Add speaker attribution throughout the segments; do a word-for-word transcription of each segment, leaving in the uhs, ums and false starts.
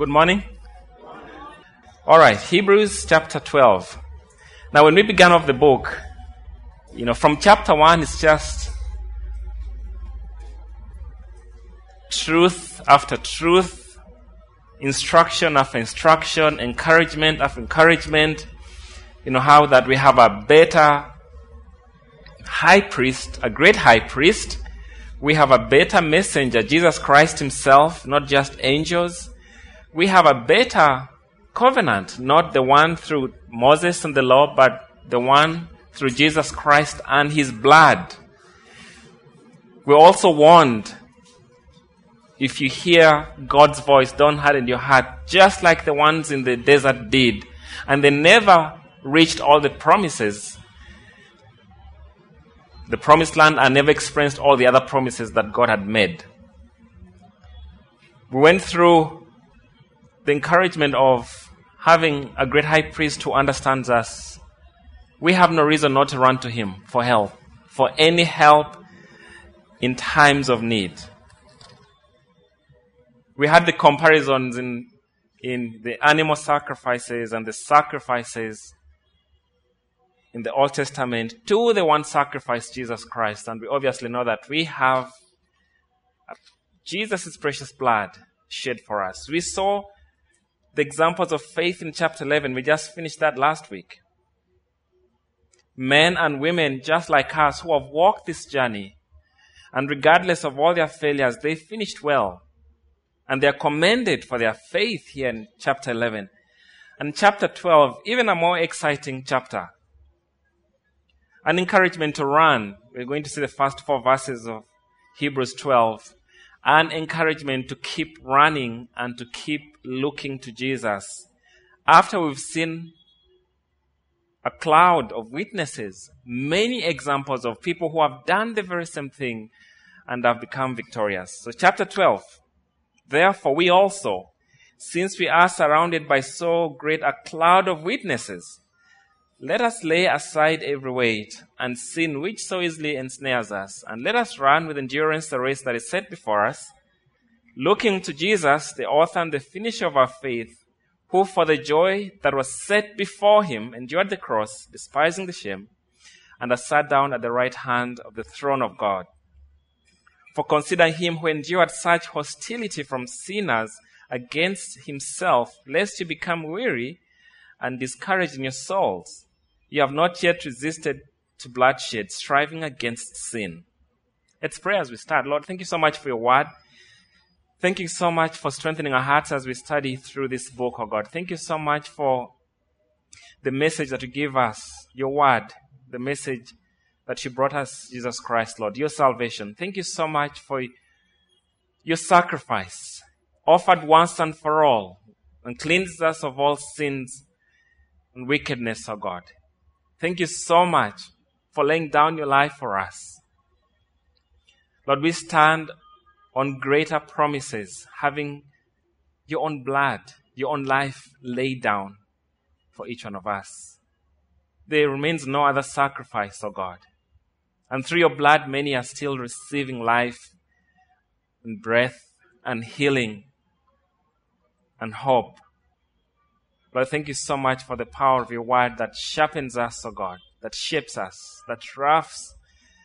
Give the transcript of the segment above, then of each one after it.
Speaker 1: Good morning. All right, Hebrews chapter twelve. Now, when we began off the book, you know, from chapter one, it's just truth after truth, instruction after instruction, encouragement after encouragement. You know, how that we have a better high priest, a great high priest. We have a better messenger, Jesus Christ himself, not just angels. We have a better covenant, not the one through Moses and the law, but the one through Jesus Christ and his blood. We're also warned, if you hear God's voice, don't harden your heart, just like the ones in the desert did. And they never reached all the promises. The promised land and never experienced all the other promises that God had made. We went through the encouragement of having a great high priest who understands us. We have no reason not to run to him for help, for any help in times of need. We had the comparisons in, in the animal sacrifices and the sacrifices in the Old Testament to the one sacrifice, Jesus Christ. And we obviously know that we have Jesus' precious blood shed for us. We saw the examples of faith in chapter eleven. We just finished that last week. Men and women just like us who have walked this journey, and regardless of all their failures, they finished well. And they are commended for their faith here in chapter eleven. And chapter twelve, even a more exciting chapter. An encouragement to run. We're going to see the first four verses of Hebrews twelve. An encouragement to keep running and to keep looking to Jesus. After we've seen a cloud of witnesses, many examples of people who have done the very same thing and have become victorious. So chapter twelve. Therefore, we also, since we are surrounded by so great a cloud of witnesses, let us lay aside every weight and sin which so easily ensnares us, and let us run with endurance the race that is set before us, looking to Jesus, the author and the finisher of our faith, who for the joy that was set before him endured the cross, despising the shame, and has sat down at the right hand of the throne of God. For consider him who endured such hostility from sinners against himself, lest you become weary and discouraged in your souls. You have not yet resisted to bloodshed, striving against sin. Let's pray as we start. Lord, thank you so much for your word. Thank you so much for strengthening our hearts as we study through this book, oh God. Thank you so much for the message that you give us, your word, the message that you brought us, Jesus Christ, Lord, your salvation. Thank you so much for your sacrifice, offered once and for all, and cleansed us of all sins and wickedness, oh God. Thank you so much for laying down your life for us. Lord, we stand on greater promises, having your own blood, your own life laid down for each one of us. There remains no other sacrifice, oh God. And through your blood, many are still receiving life and breath and healing and hope. Lord, thank you so much for the power of your word that sharpens us, oh God, that shapes us, that roughs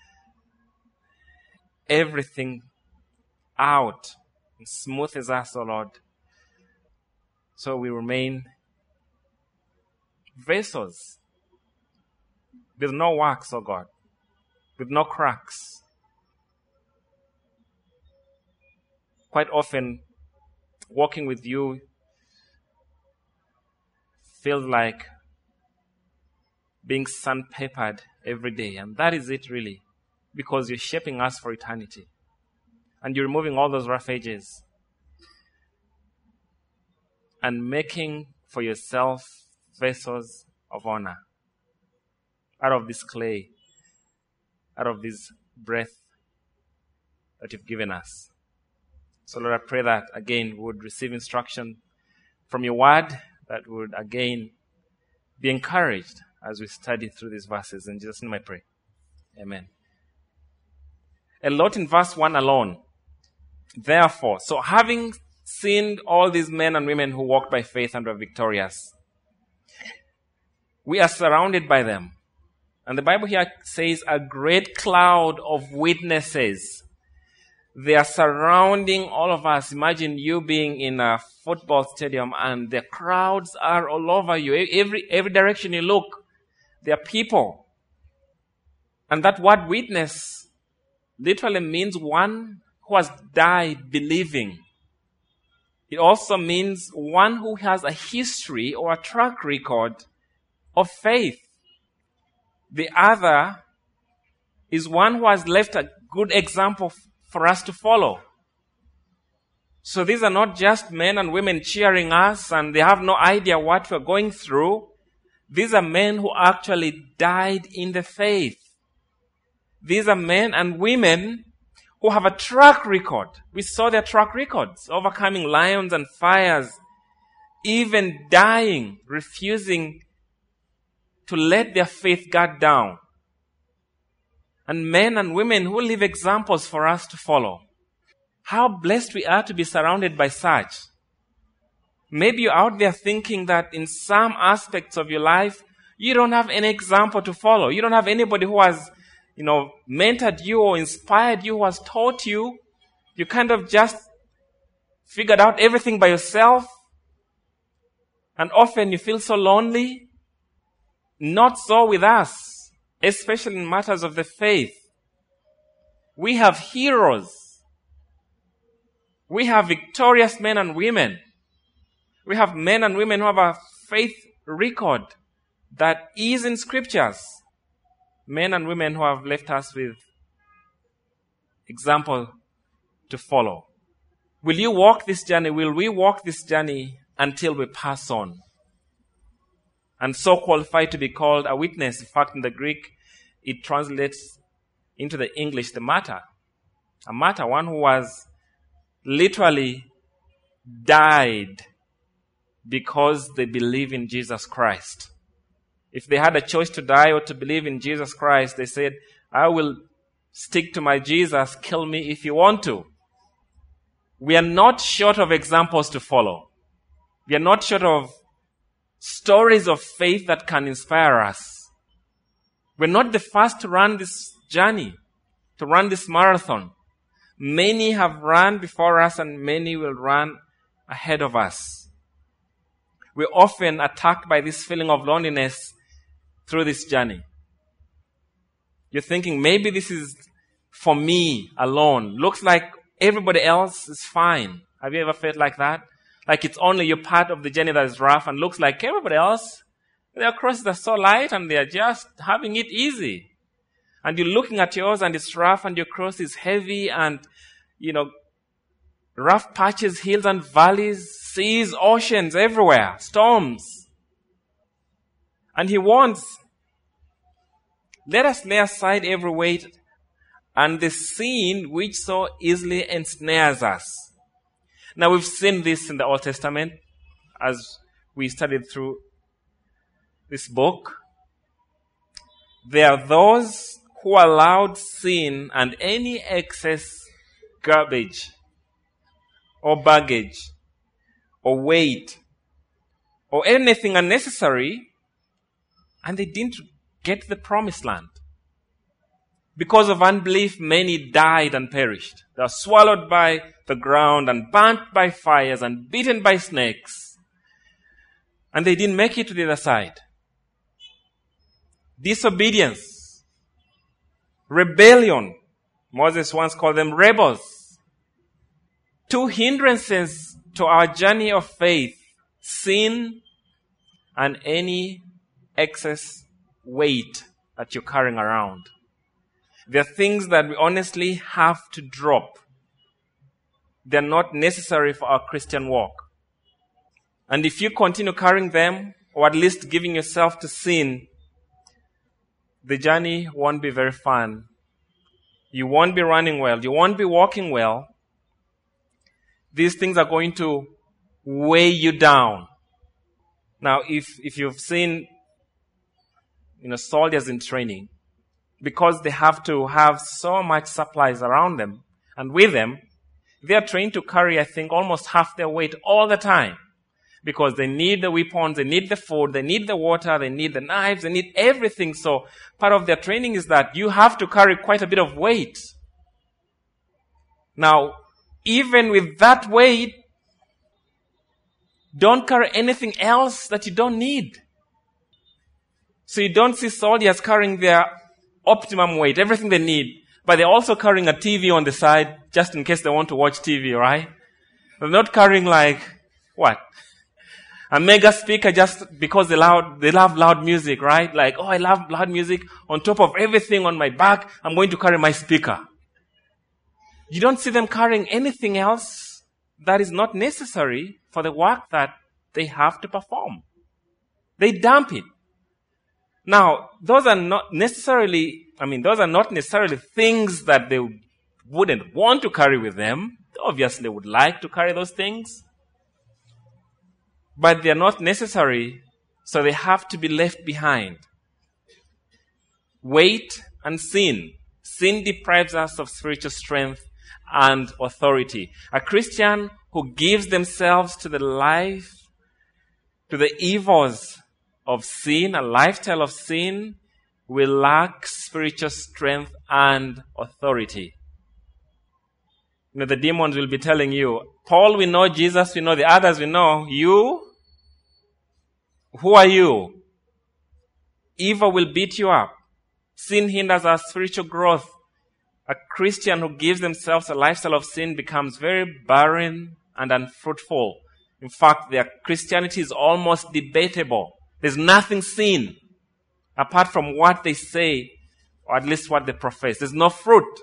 Speaker 1: everything out and smooths us, oh Lord, so we remain vessels with no wax, oh God, with no cracks. Quite often, walking with you feels like being sandpapered every day. And that is it really, because you're shaping us for eternity. And you're removing all those rough edges and making for yourself vessels of honor out of this clay, out of this breath that you've given us. So Lord, I pray that again we would receive instruction from your word, that would again be encouraged as we study through these verses. In Jesus' name I pray. Amen. A lot in verse one alone. Therefore, so having seen all these men and women who walked by faith and were victorious. We are surrounded by them. And the Bible here says a great cloud of witnesses. They are surrounding all of us. Imagine you being in a football stadium and the crowds are all over you. Every, every direction you look, there are people. And that word witness literally means one who has died believing. It also means one who has a history or a track record of faith. The other is one who has left a good example for us to follow. So these are not just men and women cheering us and they have no idea what we're going through. These are men who actually died in the faith. These are men and women who have a track record. We saw their track records, overcoming lions and fires, even dying, refusing to let their faith guard down. And men and women who leave examples for us to follow. How blessed we are to be surrounded by such. Maybe you're out there thinking that in some aspects of your life, you don't have any example to follow. You don't have anybody who has, you know, mentored you or inspired you, who has taught you. You kind of just figured out everything by yourself. And often you feel so lonely. Not so with us, especially in matters of the faith. We have heroes. We have victorious men and women. We have men and women who have a faith record that is in scriptures. Men and women who have left us with example to follow. Will you walk this journey? Will we walk this journey until we pass on? And so qualified to be called a witness. In fact, in the Greek, it translates into the English the martyr. A martyr, one who was literally died because they believe in Jesus Christ. If they had a choice to die or to believe in Jesus Christ, they said, I will stick to my Jesus, kill me if you want to. We are not short of examples to follow. We are not short of stories of faith that can inspire us. We're not the first to run this journey, to run this marathon. Many have run before us and many will run ahead of us. We're often attacked by this feeling of loneliness through this journey. You're thinking, maybe this is for me alone. Looks like everybody else is fine. Have you ever felt like that? Like it's only your part of the journey that is rough and looks like everybody else, their crosses are so light and they are just having it easy. And you're looking at yours and it's rough and your cross is heavy and, you know, rough patches, hills and valleys, seas, oceans everywhere, storms. And he warns, let us lay aside every weight and the sin which so easily ensnares us. Now we've seen this in the Old Testament as we studied through this book. There are those who allowed sin and any excess garbage or baggage or weight or anything unnecessary, and they didn't get the promised land. Because of unbelief, many died and perished. They were swallowed by the ground and burnt by fires and bitten by snakes. And they didn't make it to the other side. Disobedience, rebellion. Moses once called them rebels. Two hindrances to our journey of faith: sin and any excess weight that you're carrying around. There are things that we honestly have to drop. They're not necessary for our Christian walk. And if you continue carrying them, or at least giving yourself to sin, the journey won't be very fun. You won't be running well. You won't be walking well. These things are going to weigh you down. Now, if, if you've seen, you know, soldiers in training, because they have to have so much supplies around them and with them, They are trained to carry, I think, almost half their weight all the time. Because they need the weapons, they need the food, they need the water, they need the knives, they need everything. So part of their training is that you have to carry quite a bit of weight. Now, even with that weight, don't carry anything else that you don't need. So you don't see soldiers carrying their optimum weight, everything they need, but they're also carrying a T V on the side just in case they want to watch T V, right? They're not carrying like, what? A mega speaker just because they loud, they love loud music, right? Like, oh, I love loud music. On top of everything on my back, I'm going to carry my speaker. You don't see them carrying anything else that is not necessary for the work that they have to perform. They dump it. Now, those are not necessarily, I mean, those are not necessarily things that they wouldn't want to carry with them. They obviously would like to carry those things. But they are not necessary, so they have to be left behind. Weight and sin. Sin deprives us of spiritual strength and authority. A Christian who gives themselves to the life, to the evils of sin, a lifestyle of sin, will lack spiritual strength and authority. You know, the demons will be telling you, Paul, we know, Jesus, we know, the others we know. You? Who are you? Evil will beat you up. Sin hinders our spiritual growth. A Christian who gives themselves a lifestyle of sin becomes very barren and unfruitful. In fact, their Christianity is almost debatable. There's nothing seen apart from what they say, or at least what they profess. There's no fruit.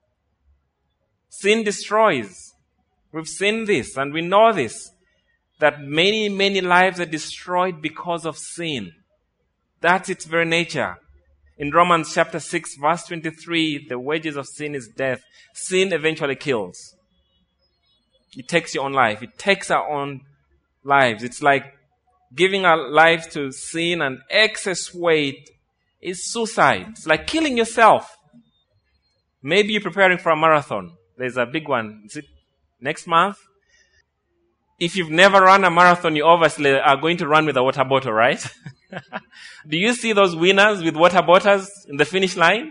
Speaker 1: Sin destroys. We've seen this and we know this, that many, many lives are destroyed because of sin. That's its very nature. In Romans chapter six, verse twenty-three, the wages of sin is death. Sin eventually kills. It takes your own life. It takes our own lives. It's like giving our lives to sin and excess weight is suicide. It's like killing yourself. Maybe you're preparing for a marathon. There's a big one. Is it next month? If you've never run a marathon, you obviously are going to run with a water bottle, right? Do you see those winners with water bottles in the finish line?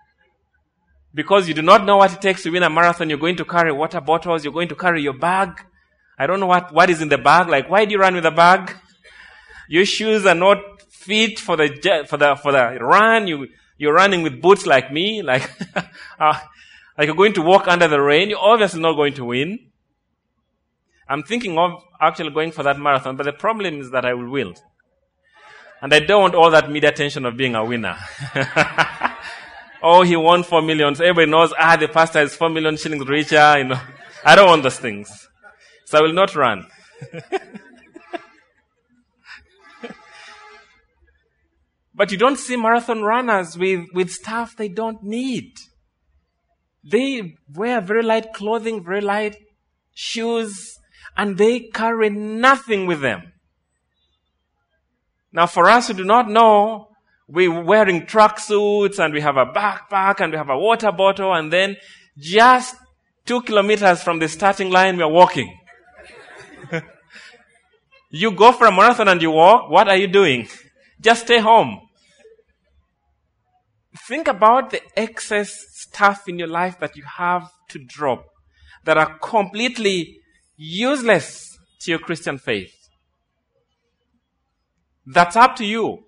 Speaker 1: Because you do not know what it takes to win a marathon, you're going to carry water bottles, you're going to carry your bag. I don't know what, what is in the bag. Like, why do you run with a bag? Your shoes are not fit for the, for the, for the run. You, you're running with boots like me, like, uh, like you're going to walk under the rain. You're obviously not going to win. I'm thinking of actually going for that marathon, but the problem is that I will wilt. And I don't want all that media attention of being a winner. Oh, he won four million. So everybody knows, ah, the pastor is four million shillings richer. You know, I don't want those things. So I will not run. But you don't see marathon runners with, with stuff they don't need. They wear very light clothing, very light shoes, and they carry nothing with them. Now, for us who do not know, we're wearing tracksuits and we have a backpack and we have a water bottle, and then just two kilometers from the starting line, we're walking. You go for a marathon and you walk, what are you doing? Just stay home. Think about the excess stuff in your life that you have to drop that are completely useless to your Christian faith. That's up to you.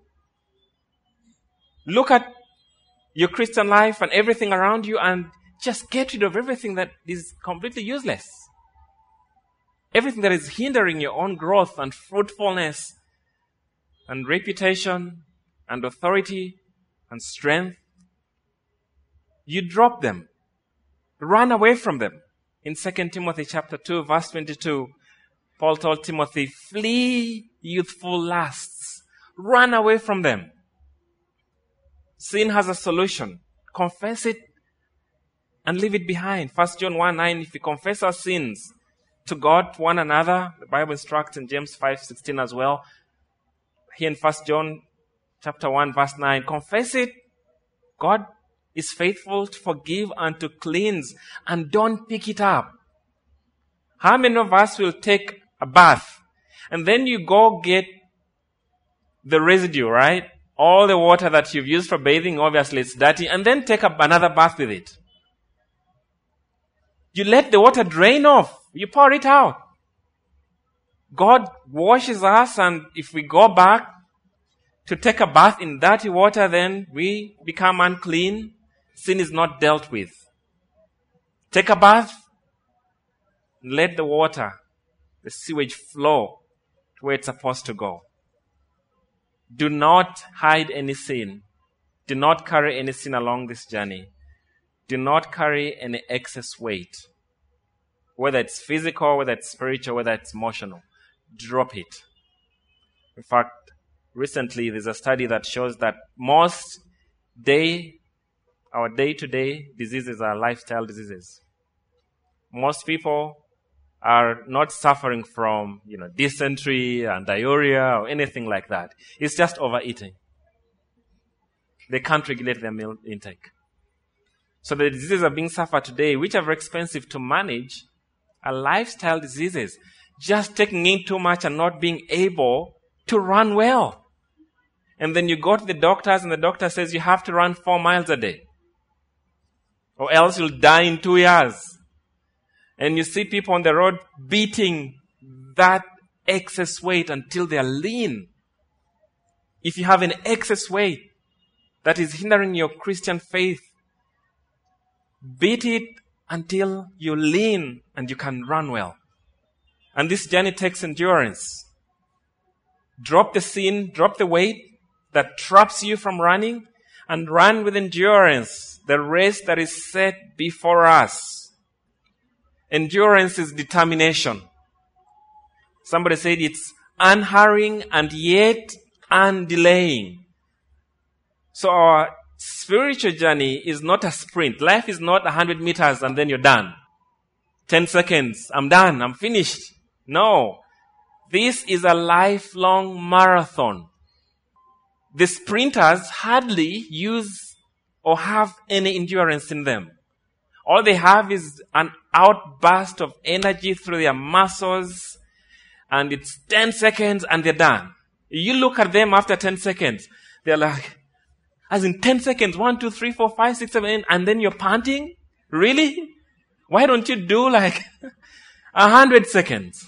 Speaker 1: Look at your Christian life and everything around you and just get rid of everything that is completely useless. Everything that is hindering your own growth and fruitfulness and reputation and authority and strength. You drop them. Run away from them. In Second Timothy chapter two, verse twenty-two, Paul told Timothy, flee youthful lusts. Run away from them. Sin has a solution. Confess it and leave it behind. First John one nine, if we confess our sins to God, to one another, the Bible instructs in James five sixteen as well. Here in First John chapter one, verse nine, confess it. God is faithful to forgive and to cleanse, and don't pick it up. How many of us will take a bath and then you go get the residue, right? All the water that you've used for bathing, obviously it's dirty, and then take up another bath with it. You let the water drain off. You pour it out. God washes us, and if we go back to take a bath in dirty water, then we become unclean. Sin is not dealt with. Take a bath, let the water, the sewage flow to where it's supposed to go. Do not hide any sin. Do not carry any sin along this journey. Do not carry any excess weight. Whether it's physical, whether it's spiritual, whether it's emotional. Drop it. In fact, recently there's a study that shows that most day, our day-to-day diseases are lifestyle diseases. Most people are not suffering from, you know, dysentery and diarrhea or anything like that. It's just overeating. They can't regulate their meal intake. So the diseases are being suffered today, which are very expensive to manage, are lifestyle diseases. Just taking in too much and not being able to run well. And then you go to the doctors and the doctor says you have to run four miles a day. Or else you'll die in two years. And you see people on the road beating that excess weight until they are lean. If you have an excess weight that is hindering your Christian faith, beat it until you're lean and you can run well. And this journey takes endurance. Drop the sin, drop the weight that traps you from running, and run with endurance the race that is set before us. Endurance is determination. Somebody said it's unhurrying and yet undelaying. So our spiritual journey is not a sprint. Life is not one hundred meters and then you're done. ten seconds, I'm done, I'm finished. No. This is a lifelong marathon. The sprinters hardly use or have any endurance in them. All they have is an outburst of energy through their muscles, and it's ten seconds and they're done. You look at them after ten seconds, they're like, as in ten seconds, one, two, three, four, five, six, seven, eight, and then you're panting? Really? Why don't you do like a hundred seconds?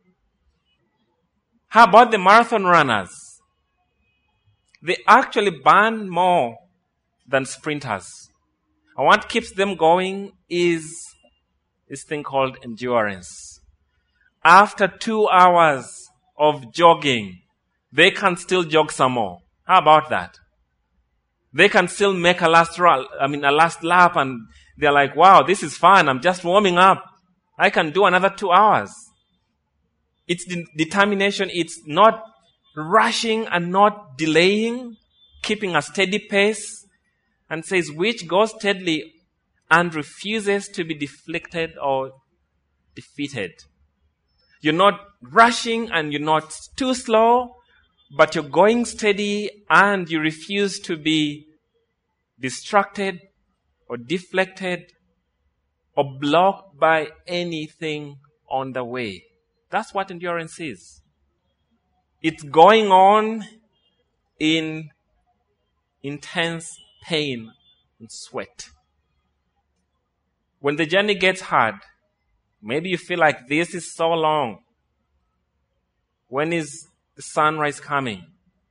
Speaker 1: How about the marathon runners? They actually burn more than sprinters. And what keeps them going is this thing called endurance. After two hours of jogging, they can still jog some more. How about that? They can still make a last run, I mean a last lap, and they're like, wow, this is fun. I'm just warming up. I can do another two hours. It's de- determination. It's not rushing and not delaying, keeping a steady pace. And says, which goes steadily and refuses to be deflected or defeated. You're not rushing and you're not too slow, but you're going steady and you refuse to be distracted or deflected or blocked by anything on the way. That's what endurance is. It's going on in intense pain and sweat. When the journey gets hard, maybe you feel like this is so long. When is the sunrise coming?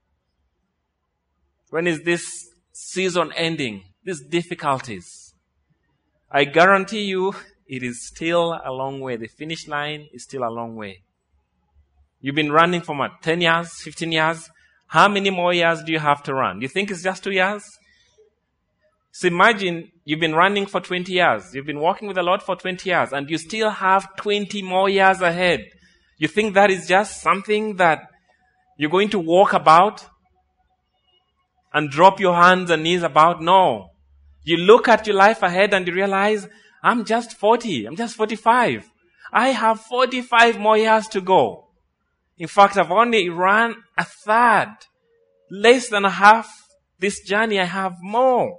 Speaker 1: When is this season ending? These difficulties. I guarantee you it is still a long way. The finish line is still a long way. You've been running for what, ten years, fifteen years? How many more years do you have to run? Do you think it's just two years? So imagine you've been running for twenty years. You've been walking with the Lord for twenty years and you still have twenty more years ahead. You think that is just something that you're going to walk about and drop your hands and knees about? No. You look at your life ahead and you realize, I'm just forty. I'm just forty-five. I have forty-five more years to go. In fact, I've only run a third. Less than a half this journey. I have more.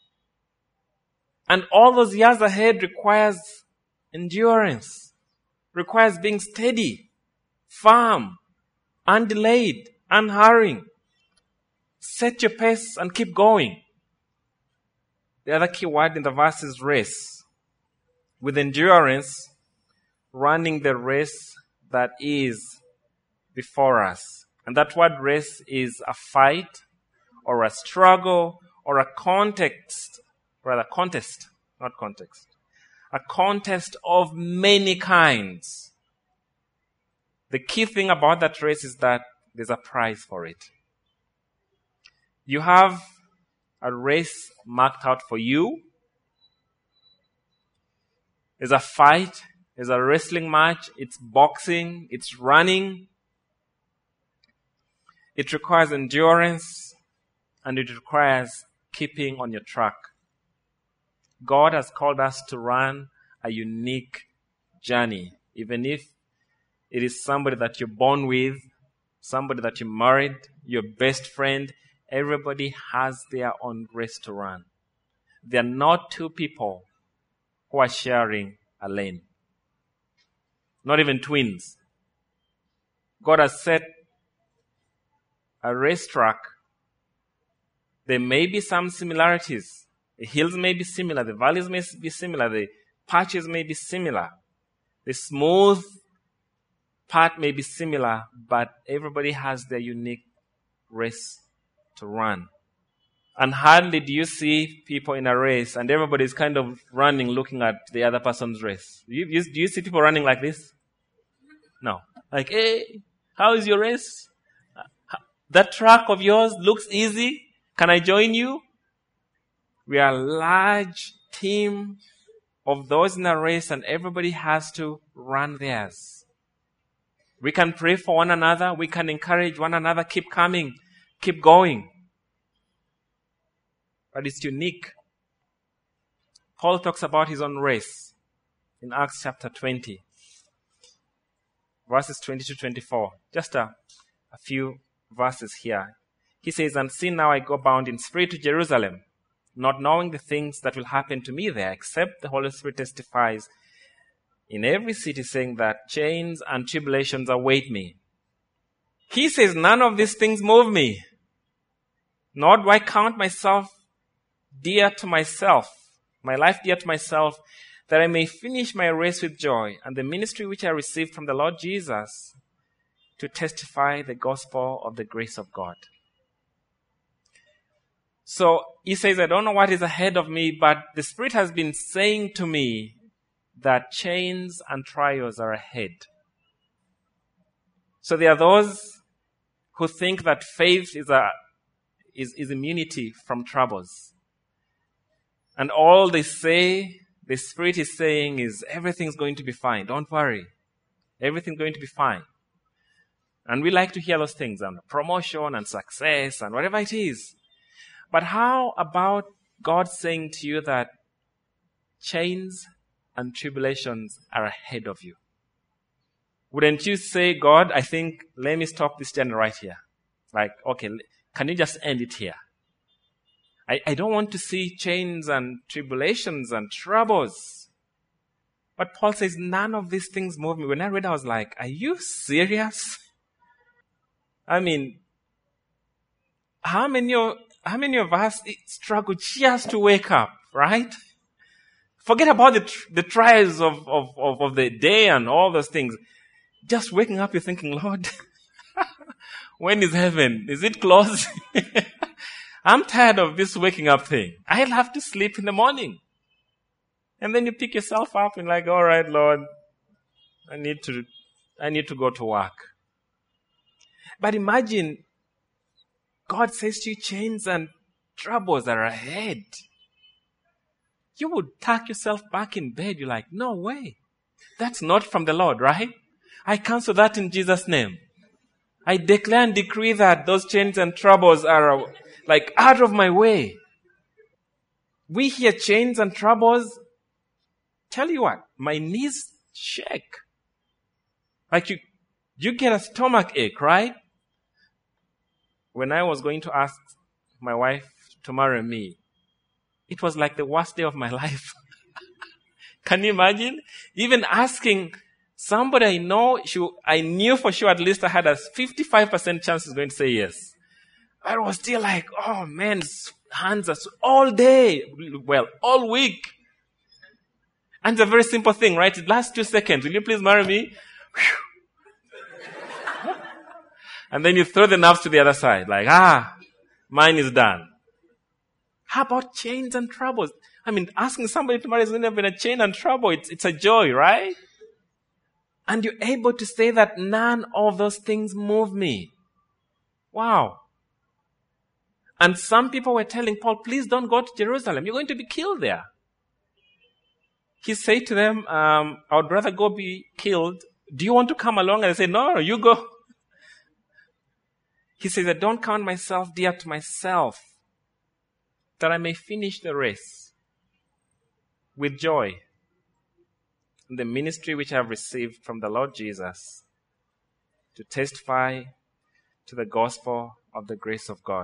Speaker 1: And all those years ahead requires endurance, requires being steady, firm, undelayed, unhurrying. Set your pace and keep going. The other key word in the verse is race. With endurance, running the race that is before us. And that word race is a fight or a struggle or a context, rather contest, not context. A contest of many kinds. The key thing about that race is that there's a prize for it. You have a race marked out for you. There's a fight. There's a wrestling match. It's boxing. It's running. It requires endurance. And it requires keeping on your track. God has called us to run a unique journey. Even if it is somebody that you're born with, somebody that you married, your best friend, everybody has their own race to run. They are not two people who are sharing a lane. Not even twins. God has set a racetrack. There may be some similarities. The hills may be similar. The valleys may be similar. The patches may be similar. The smooth part may be similar, but everybody has their unique race to run. And hardly do you see people in a race and everybody is kind of running, looking at the other person's race. Do you, you, do you see people running like this? No. Like, hey, how is your race? That track of yours looks easy. Can I join you? We are a large team of those in a race and everybody has to run theirs. We can pray for one another. We can encourage one another. Keep coming. Keep going. But it's unique. Paul talks about his own race in Acts chapter twenty, verses twenty to twenty-four. Just a, a few verses here. He says, "And see, now I go bound in spirit to Jerusalem, not knowing the things that will happen to me there, except the Holy Spirit testifies in every city, saying that chains and tribulations await me." He says, none of these things move me. Nor do I count myself dear to myself, my life dear to myself, that I may finish my race with joy and the ministry which I received from the Lord Jesus to testify the gospel of the grace of God. So he says, I don't know what is ahead of me, but the Spirit has been saying to me that chains and trials are ahead. So there are those who think that faith is a is, is immunity from troubles. And all they say, the Spirit is saying is everything's going to be fine. Don't worry. Everything's going to be fine. And we like to hear those things, and promotion and success and whatever it is. But how about God saying to you that chains and tribulations are ahead of you? Wouldn't you say, God, I think, let me stop this journey right here. Like, okay, can you just end it here? I, I don't want to see chains and tribulations and troubles. But Paul says, none of these things move me. When I read, I was like, are you serious? I mean, how many of, how many of us struggle just to wake up, right? Forget about the, tr- the trials of, of, of, of the day and all those things. Just waking up, you're thinking, Lord, when is heaven? Is it close? I'm tired of this waking up thing. I'll have to sleep in the morning. And then you pick yourself up and like, all right, Lord, I need to, I need to go to work. But imagine, God says to you, chains and troubles are ahead. You would tuck yourself back in bed. You're like, no way. That's not from the Lord, right? I cancel that in Jesus' name. I declare and decree that those chains and troubles are like out of my way. We hear chains and troubles. Tell you what, my knees shake. Like you, you get a stomach ache, right? When I was going to ask my wife to marry me, it was like the worst day of my life. Can you imagine? Even asking Somebody I know, she, I knew for sure at least I had a fifty-five percent chance is going to say yes. I was still like, oh man, hands are so, all day. Well, all week. And it's a very simple thing, right? It lasts two seconds. Will you please marry me? And then you throw the nerves to the other side. Like, ah, mine is done. How about chains and troubles? I mean, asking somebody to marry is never been a chain and trouble. It's, it's a joy, right? And you're able to say that none of those things move me. Wow. And some people were telling Paul, please don't go to Jerusalem. You're going to be killed there. He said to them, um, I would rather go be killed. Do you want to come along? And they said, no, no, you go. He says, I don't count myself dear to myself, that I may finish the race with joy in the ministry which I have received from the Lord Jesus, to testify to the gospel of the grace of God.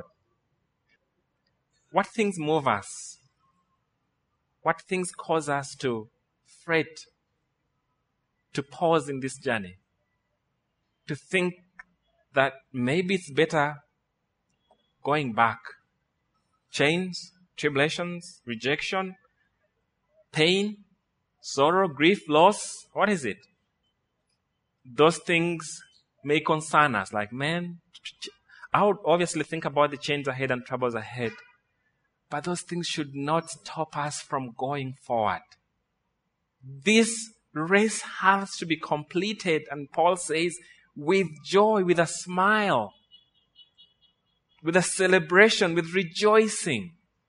Speaker 1: What things move us? What things cause us to fret, to pause in this journey, to think that maybe it's better going back? Chains, tribulations, rejection, pain, sorrow, grief, loss. What is it? Those things may concern us. Like, man, I would obviously think about the chains ahead and troubles ahead. But those things should not stop us from going forward. This race has to be completed, and Paul says, with joy, with a smile, with a celebration, with rejoicing.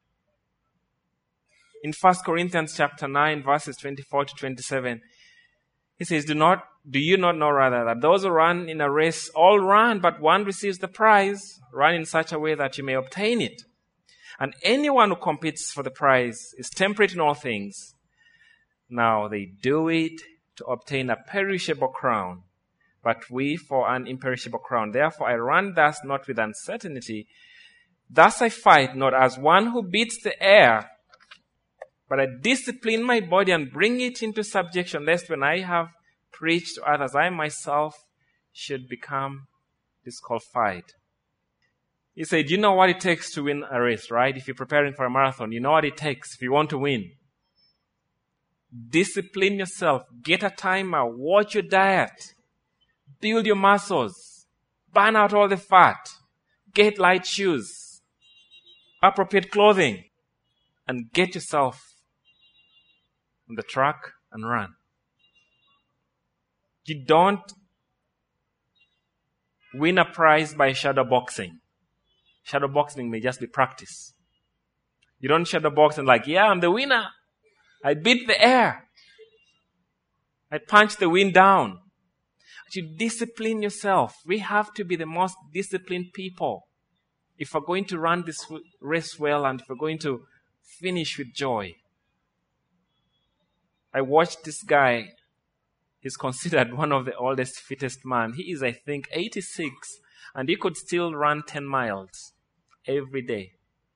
Speaker 1: In First Corinthians chapter nine, verses twenty-four to twenty-seven, he says, Do not, do you not know rather that those who run in a race all run, but one receives the prize? Run in such a way that you may obtain it. And anyone who competes for the prize is temperate in all things. Now they do it to obtain a perishable crown, but we for an imperishable crown. Therefore I run thus, not with uncertainty. Thus I fight, not as one who beats the air, but I discipline my body and bring it into subjection, lest when I have preached to others, I myself should become disqualified. He said, you know what it takes to win a race, right? If you're preparing for a marathon, you know what it takes if you want to win. Discipline yourself. Get a timer. Watch your diet. Build your muscles. Burn out all the fat. Get light shoes. Appropriate clothing. And get yourself on the track and run. You don't win a prize by shadow boxing. Shadow boxing may just be practice. You don't shadow box and like, yeah, I'm the winner. I beat the air. I punched the wind down. But you discipline yourself. We have to be the most disciplined people if we're going to run this race well and if we're going to finish with joy. I watched this guy. He's considered one of the oldest, fittest man. He is, I think, eighty-six, and he could still run ten miles every day.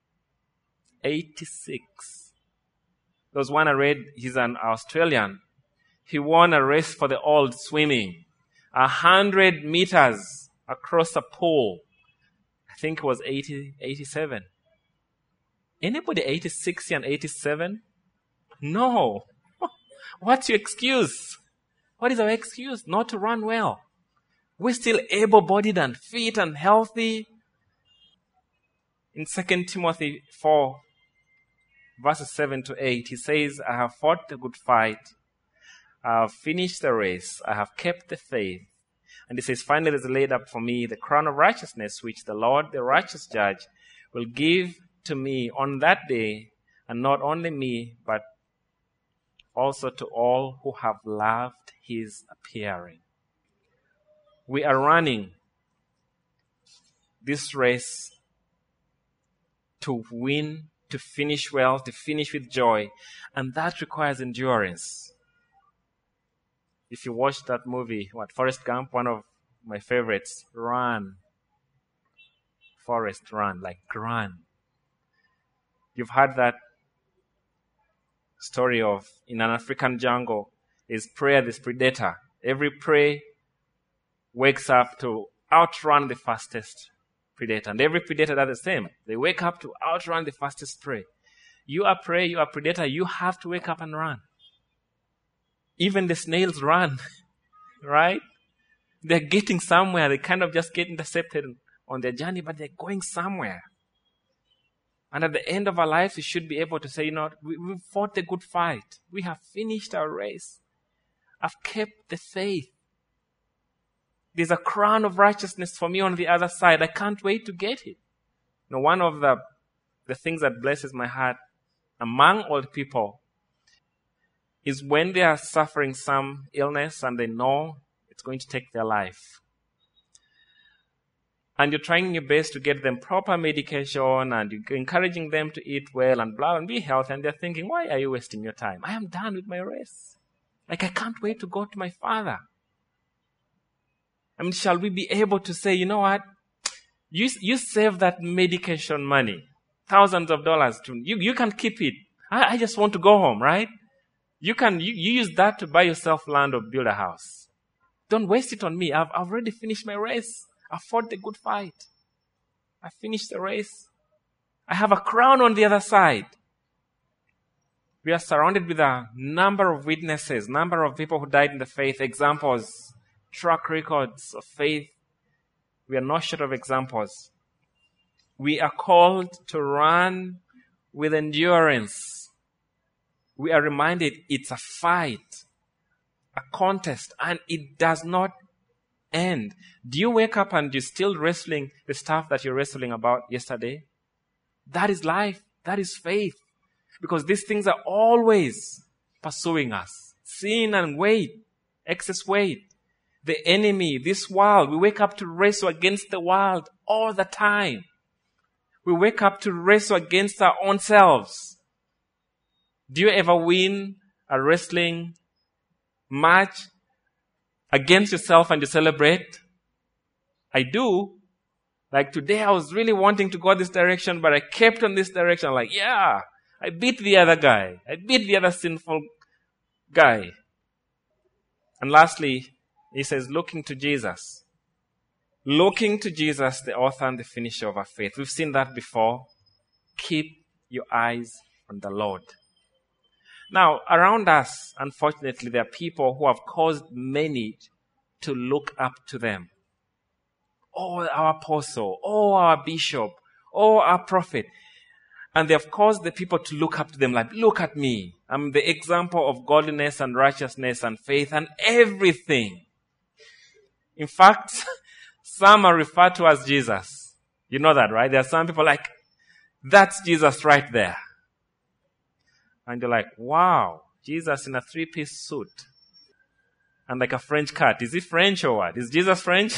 Speaker 1: eighty-six. There was one I read, he's an Australian. He won a race for the old swimming. A hundred meters across a pool. I think it was eighty, eighty-seven. Anybody eighty-six and eighty-seven? No. What's your excuse? What is our excuse? Not to run well. We're still able-bodied and fit and healthy. In Second Timothy four, verses seven to eight, he says, I have fought the good fight. I have finished the race. I have kept the faith. And he says, finally there's laid up for me the crown of righteousness, which the Lord, the righteous judge, will give to me on that day, and not only me, but also to all who have loved his appearing. We are running this race to win, to finish well, to finish with joy, and that requires endurance. If you watch that movie, what, Forrest Gump, one of my favorites, run. Forrest, run, like run. You've heard that story of, in an African jungle, is prey, this predator, Every prey wakes up to outrun the fastest predator. And every predator does the same. They wake up to outrun the fastest prey. You are prey, you are predator, you have to wake up and run. Even the snails run, right? They're getting somewhere. They kind of just get intercepted on their journey, but they're going somewhere. And at the end of our lives, we should be able to say, you know, we, we fought the good fight. We have finished our race. I've kept the faith. There's a crown of righteousness for me on the other side. I can't wait to get it. You know, one of the, the things that blesses my heart among old people is when they are suffering some illness and they know it's going to take their life. And you're trying your best to get them proper medication and you're encouraging them to eat well and blah and be healthy. And they're thinking, why are you wasting your time? I am done with my race. Like, I can't wait to go to my Father. I mean, shall we be able to say, you know what? You, you save that medication money, thousands of dollars. To, you, you can keep it. I, I just want to go home, right? You can you, you use that to buy yourself land or build a house. Don't waste it on me. I've, I've already finished my race. I fought the good fight. I finished the race. I have a crown on the other side. We are surrounded with a number of witnesses, number of people who died in the faith, examples, track records of faith. We are not short of examples. We are called to run with endurance. We are reminded it's a fight, a contest, and it does not end. Do you wake up and you're still wrestling the stuff that you're wrestling about yesterday? That is life. That is faith. Because these things are always pursuing us. Sin and weight, excess weight, the enemy, this world. We wake up to wrestle against the world all the time. We wake up to wrestle against our own selves. Do you ever win a wrestling match against yourself and you celebrate? I do. Like today I was really wanting to go this direction, but I kept on this direction. Like, yeah, I beat the other guy. I beat the other sinful guy. And lastly, he says, looking to Jesus. Looking to Jesus, the author and the finisher of our faith. We've seen that before. Keep your eyes on the Lord. Now, around us, unfortunately, there are people who have caused many to look up to them. Oh, our apostle. Oh, our bishop. Oh, our prophet. And they have caused the people to look up to them like, look at me. I'm the example of godliness and righteousness and faith and everything. In fact, some are referred to as Jesus. You know that, right? There are some people like, that's Jesus right there. And you're like, wow, Jesus in a three-piece suit. And like a French cat. Is he French or what? Is Jesus French?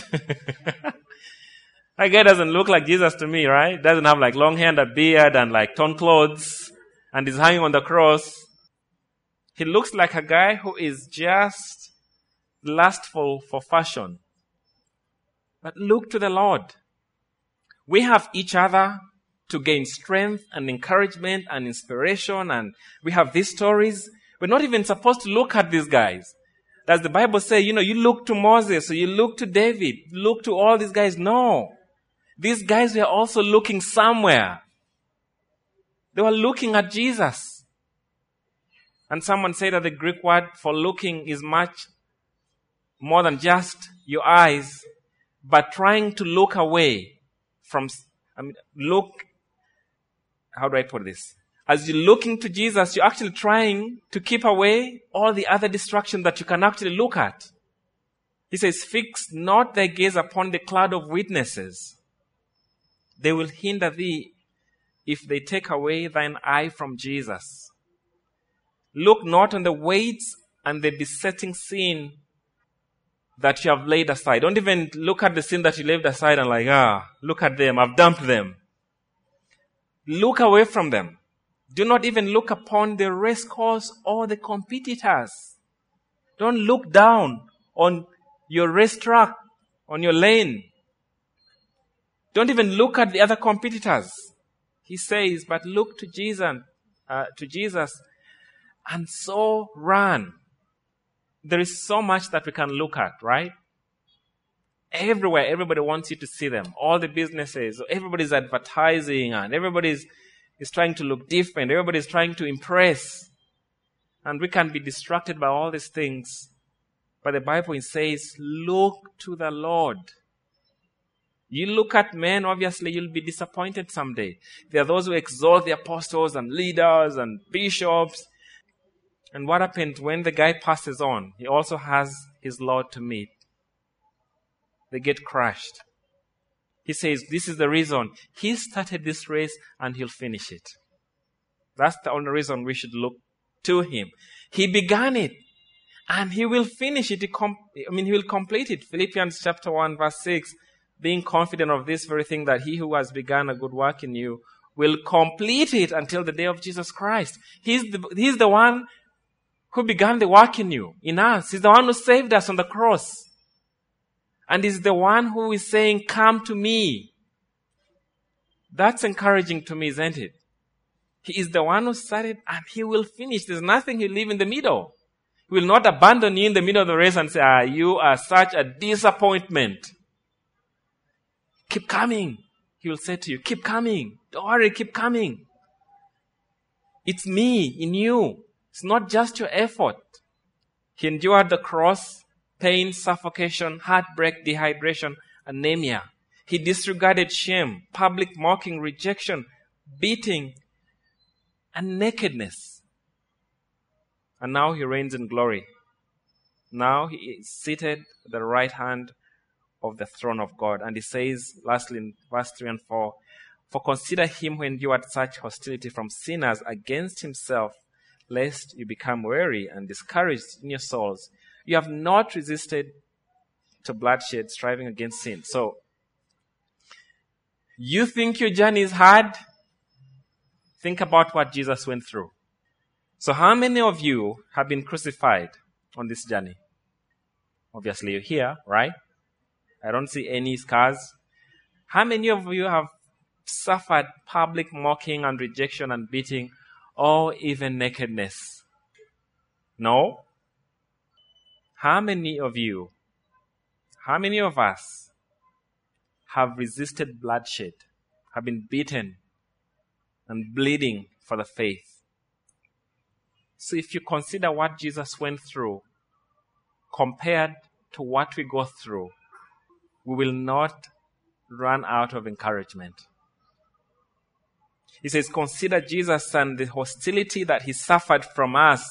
Speaker 1: That guy doesn't look like Jesus to me, right? Doesn't have like long hair and a beard and like torn clothes. And he's hanging on the cross. He looks like a guy who is just lustful for fashion. But look to the Lord. We have each other to gain strength and encouragement and inspiration, and we have these stories. We're not even supposed to look at these guys. Does the Bible say, you know, you look to Moses, or you look to David, look to all these guys? No. These guys were also looking somewhere. They were looking at Jesus. And someone said that the Greek word for looking is much more than just your eyes, but trying to look away from, I mean, look, how do I put this? As you're looking to Jesus, you're actually trying to keep away all the other distractions that you can actually look at. He says, fix not thy gaze upon the cloud of witnesses. They will hinder thee if they take away thine eye from Jesus. Look not on the weights and the besetting sin that you have laid aside. Don't even look at the sin that you laid aside and like, ah, look at them, I've dumped them. Look away from them. Do not even look upon the race course or the competitors. Don't look down on your racetrack, on your lane. Don't even look at the other competitors. He says, but look to Jesus, uh, to Jesus, and so run. there is so much that we can look at, right? Everywhere, everybody wants you to see them. All the businesses, everybody's advertising and everybody's is trying to look different. Everybody's trying to impress. And we can be distracted by all these things. But the Bible says, look to the Lord. You look at men, obviously you'll be disappointed someday. There are those who exalt the apostles and leaders and bishops. And what happens when the guy passes on? He also has his Lord to meet. They get crushed. He says, this is the reason. He started this race and he'll finish it. That's the only reason we should look to him. He began it and he will finish it. He com- I mean, he will complete it. Philippians chapter one verse six, being confident of this very thing, that he who has begun a good work in you will complete it until the day of Jesus Christ. He's the, he's the one who began the work in you, in us. He's the one who saved us on the cross. And is the one who is saying, come to me. That's encouraging to me, isn't it? He is the one who started and he will finish. There's nothing he'll leave in the middle. He will not abandon you in the middle of the race and say, ah, you are such a disappointment. Keep coming. He will say to you, keep coming. Don't worry, keep coming. It's me in you. It's not just your effort. He endured the cross. Pain, suffocation, heartbreak, dehydration, anemia. He disregarded shame, public mocking, rejection, beating, and nakedness. And now he reigns in glory. Now he is seated at the right hand of the throne of God. And he says, lastly in verse three and four, for consider him who endured such hostility from sinners against himself, lest you become weary and discouraged in your souls. You have not resisted to bloodshed, striving against sin. So, you think your journey is hard? Think about what Jesus went through. So how many of you have been crucified on this journey? Obviously you're here, right? I don't see any scars. How many of you have suffered public mocking and rejection and beating, or even nakedness? No? How many of you, how many of us have resisted bloodshed, have been beaten and bleeding for the faith? So if you consider what Jesus went through compared to what we go through, we will not run out of encouragement. He says, consider Jesus and the hostility that he suffered from us,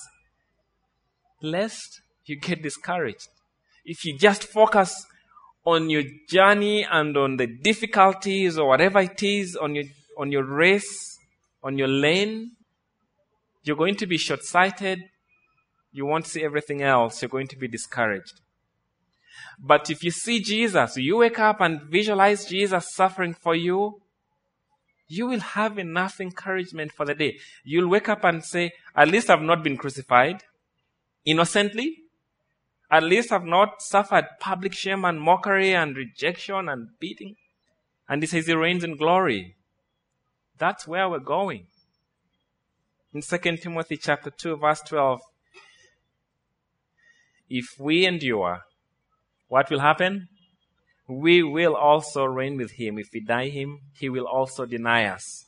Speaker 1: lest you get discouraged. If you just focus on your journey and on the difficulties or whatever it is on your on your race, on your lane, you're going to be short-sighted. You won't see everything else. You're going to be discouraged. But if you see Jesus, you wake up and visualize Jesus suffering for you, you will have enough encouragement for the day. You'll wake up and say, at least I've not been crucified innocently. At least I've not suffered public shame and mockery and rejection and beating. And he says he reigns in glory. That's where we're going. In Second Timothy chapter two, verse twelve, if we endure, what will happen? We will also reign with him. If we deny him, he will also deny us.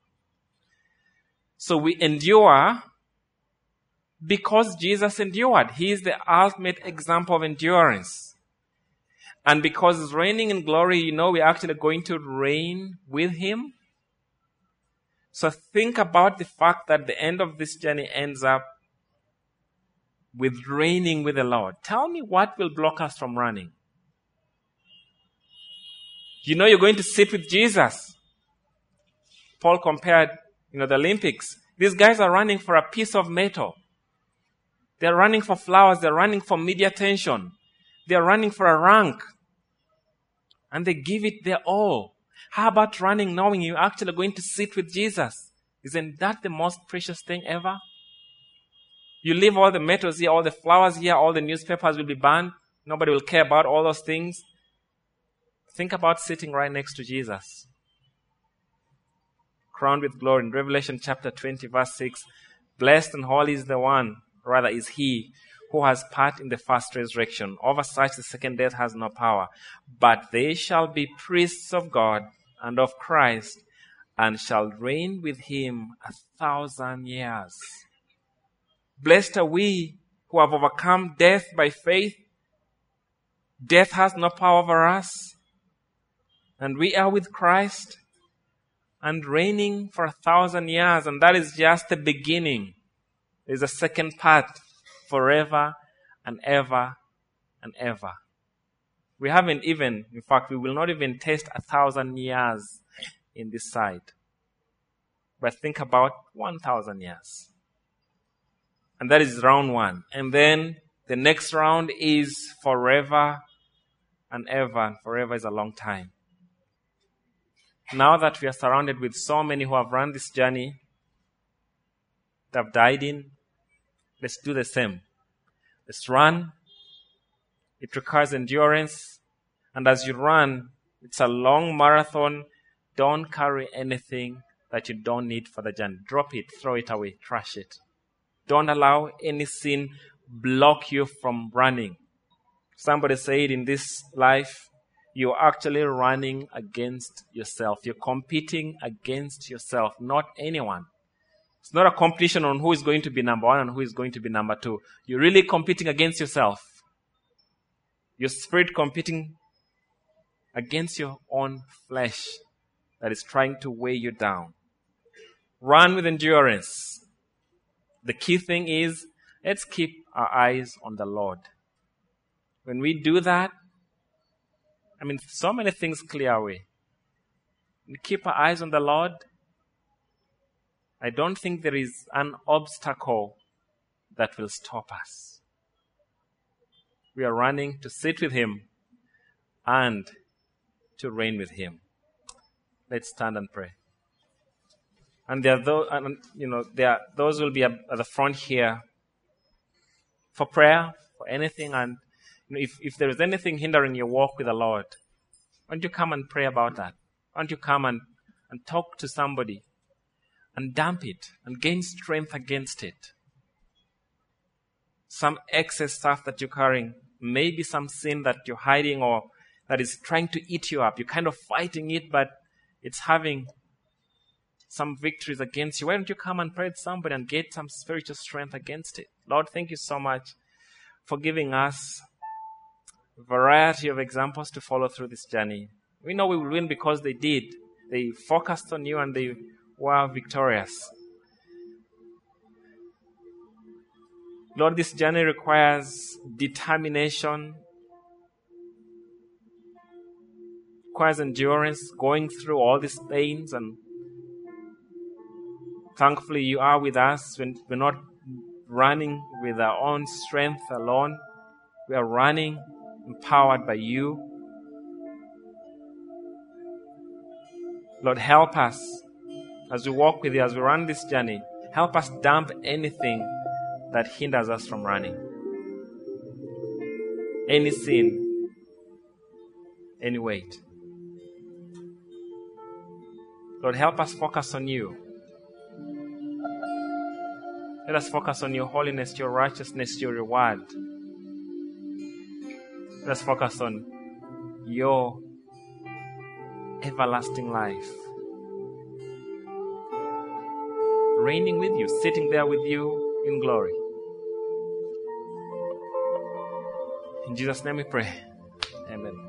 Speaker 1: So we endure because Jesus endured. He is the ultimate example of endurance. And because he's reigning in glory, you know, we're actually going to reign with him. So think about the fact that the end of this journey ends up with reigning with the Lord. Tell me what will block us from running. You know you're going to sit with Jesus. Paul compared, you know, the Olympics. These guys are running for a piece of metal. They're running for flowers. They're running for media attention. They're running for a rank. And they give it their all. How about running knowing you're actually going to sit with Jesus? Isn't that the most precious thing ever? You leave all the metals here, all the flowers here, all the newspapers will be banned. Nobody will care about all those things. Think about sitting right next to Jesus. Crowned with glory. In Revelation chapter twenty, verse six, blessed and holy is the one, rather is he, who has part in the first resurrection. Over such the second death has no power. But they shall be priests of God and of Christ, and shall reign with him a thousand years. Blessed are we who have overcome death by faith. Death has no power over us. And we are with Christ and reigning for a thousand years. And that is just the beginning. There's a second part, forever and ever and ever. We haven't even, in fact, we will not even taste a thousand years in this side. But think about one thousand years. And that is round one. And then the next round is forever and ever. And forever is a long time. Now that we are surrounded with so many who have run this journey, that have died in, let's do the same. Let's run. It requires endurance. And as you run, it's a long marathon. Don't carry anything that you don't need for the journey. Drop it, throw it away, trash it. Don't allow any sin block you from running. Somebody said in this life, you're actually running against yourself. You're competing against yourself, not anyone. It's not a competition on who is going to be number one and who is going to be number two. You're really competing against yourself. Your spirit competing against your own flesh that is trying to weigh you down. Run with endurance. The key thing is, let's keep our eyes on the Lord. When we do that, I mean, so many things clear away. We keep our eyes on the Lord. I don't think there is an obstacle that will stop us. We are running to sit with Him and to reign with Him. Let's stand and pray. And there are those, and, you know, there are, those will be at the front here for prayer, for anything. And you know, if, if there is anything hindering your walk with the Lord, why don't you come and pray about that? Why don't you come and, and talk to somebody and dump it and gain strength against it? Some excess stuff that you're carrying, maybe some sin that you're hiding or that is trying to eat you up. You're kind of fighting it, but it's having some victories against you. Why don't you come and pray with somebody and get some spiritual strength against it? Lord, thank you so much for giving us a variety of examples to follow through this journey. We know we will win because they did. They focused on you and they were victorious. Lord, this journey requires determination, requires endurance, going through all these pains, and thankfully you are with us when we're not running with our own strength alone. We are running empowered by you. Lord, help us as we walk with you, as we run this journey. Help us dump anything that hinders us from running. Any sin, any weight. Lord, help us focus on you. Let us focus on your holiness, your righteousness, your reward. Let us focus on your everlasting life. Reigning with you, sitting there with you in glory. In Jesus' name we pray. Amen.